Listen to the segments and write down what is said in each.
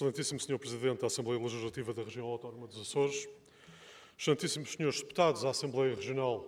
Excelentíssimo Sr. Presidente da Assembleia Legislativa da Região Autónoma dos Açores, Excelentíssimos Srs. Deputados da Assembleia Regional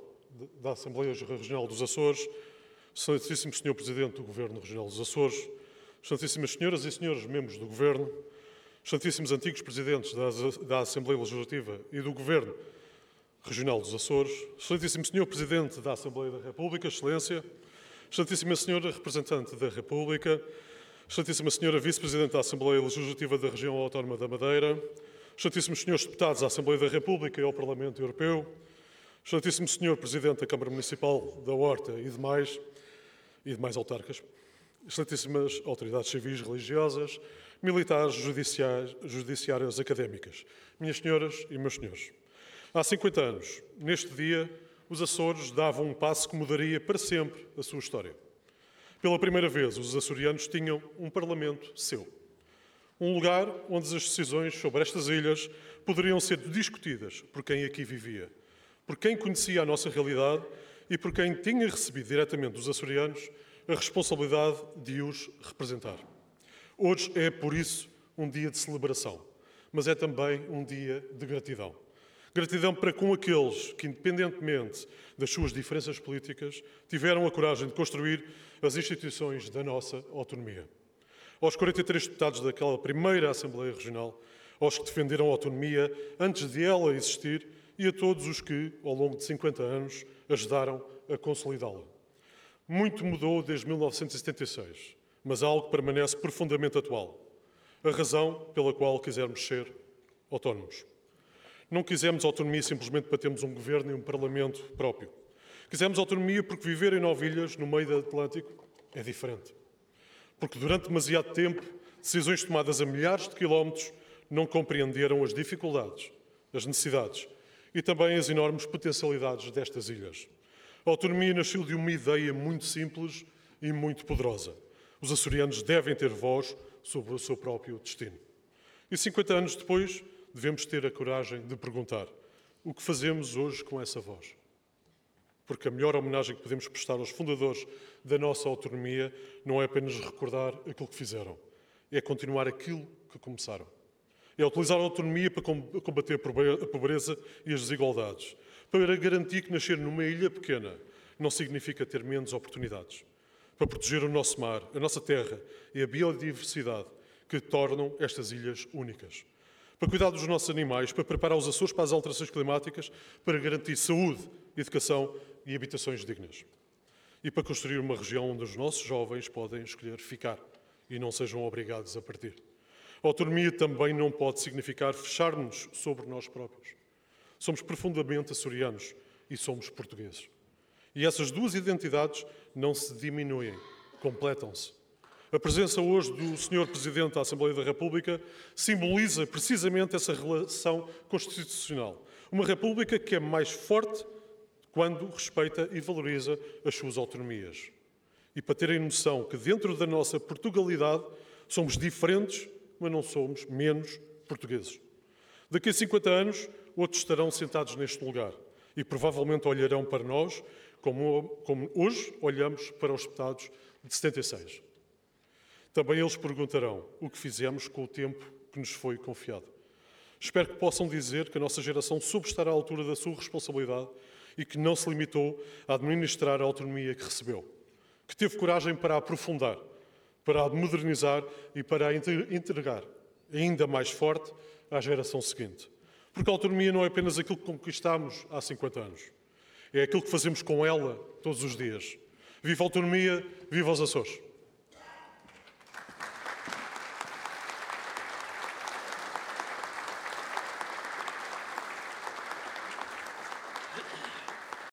dos Açores, Excelentíssimo Sr. Presidente do Governo Regional dos Açores, Excelentíssimas Senhoras e Senhores Membros do Governo, Excelentíssimos Antigos Presidentes da Assembleia Legislativa e do Governo Regional dos Açores, Excelentíssimo Sr. Presidente da Assembleia da República, Excelência, Excelentíssima Senhora Representante da República, Excelentíssima Senhora Vice-Presidente da Assembleia Legislativa da Região Autónoma da Madeira, Excelentíssimos Senhores Deputados à Assembleia da República e ao Parlamento Europeu, Excelentíssimo Senhor Presidente da Câmara Municipal da Horta e demais autarcas, Excelentíssimas Autoridades Civis, Religiosas, Militares, Judiciárias, Académicas, minhas senhoras e meus senhores. Há 50 anos, neste dia, os Açores davam um passo que mudaria para sempre a sua história. Pela primeira vez, os açorianos tinham um Parlamento seu. Um lugar onde as decisões sobre estas ilhas poderiam ser discutidas por quem aqui vivia, por quem conhecia a nossa realidade e por quem tinha recebido diretamente dos açorianos a responsabilidade de os representar. Hoje é, por isso, um dia de celebração, mas é também um dia de gratidão. Gratidão para com aqueles que, independentemente das suas diferenças políticas, tiveram a coragem de construir as instituições da nossa autonomia. Aos 43 deputados daquela primeira Assembleia Regional, aos que defenderam a autonomia antes de ela existir e a todos os que, ao longo de 50 anos, ajudaram a consolidá-la. Muito mudou desde 1976, mas algo permanece profundamente atual. A razão pela qual quisermos ser autónomos. Não quisemos autonomia simplesmente para termos um governo e um parlamento próprio. Quisemos autonomia porque viver em 9 ilhas, no meio do Atlântico, é diferente. Porque durante demasiado tempo, decisões tomadas a milhares de quilómetros não compreenderam as dificuldades, as necessidades e também as enormes potencialidades destas ilhas. A autonomia nasceu de uma ideia muito simples e muito poderosa. Os açorianos devem ter voz sobre o seu próprio destino. E 50 anos depois, devemos ter a coragem de perguntar o que fazemos hoje com essa voz. Porque a melhor homenagem que podemos prestar aos fundadores da nossa autonomia não é apenas recordar aquilo que fizeram, é continuar aquilo que começaram. É utilizar a autonomia para combater a pobreza e as desigualdades, para garantir que nascer numa ilha pequena não significa ter menos oportunidades, para proteger o nosso mar, a nossa terra e a biodiversidade que tornam estas ilhas únicas, para cuidar dos nossos animais, para preparar os Açores para as alterações climáticas, para garantir saúde, educação e habitações dignas. E para construir uma região onde os nossos jovens podem escolher ficar e não sejam obrigados a partir. A autonomia também não pode significar fechar-nos sobre nós próprios. Somos profundamente açorianos e somos portugueses. E essas duas identidades não se diminuem, completam-se. A presença hoje do Sr. Presidente da Assembleia da República simboliza precisamente essa relação constitucional. Uma República que é mais forte quando respeita e valoriza as suas autonomias. E para terem noção que dentro da nossa Portugalidade somos diferentes, mas não somos menos portugueses. Daqui a 50 anos, outros estarão sentados neste lugar e provavelmente olharão para nós como hoje olhamos para os deputados de 76. Também eles perguntarão o que fizemos com o tempo que nos foi confiado. Espero que possam dizer que a nossa geração soube estar à altura da sua responsabilidade e que não se limitou a administrar a autonomia que recebeu. Que teve coragem para a aprofundar, para a modernizar e para a entregar ainda mais forte à geração seguinte. Porque a autonomia não é apenas aquilo que conquistámos há 50 anos. É aquilo que fazemos com ela todos os dias. Viva a autonomia, viva os Açores!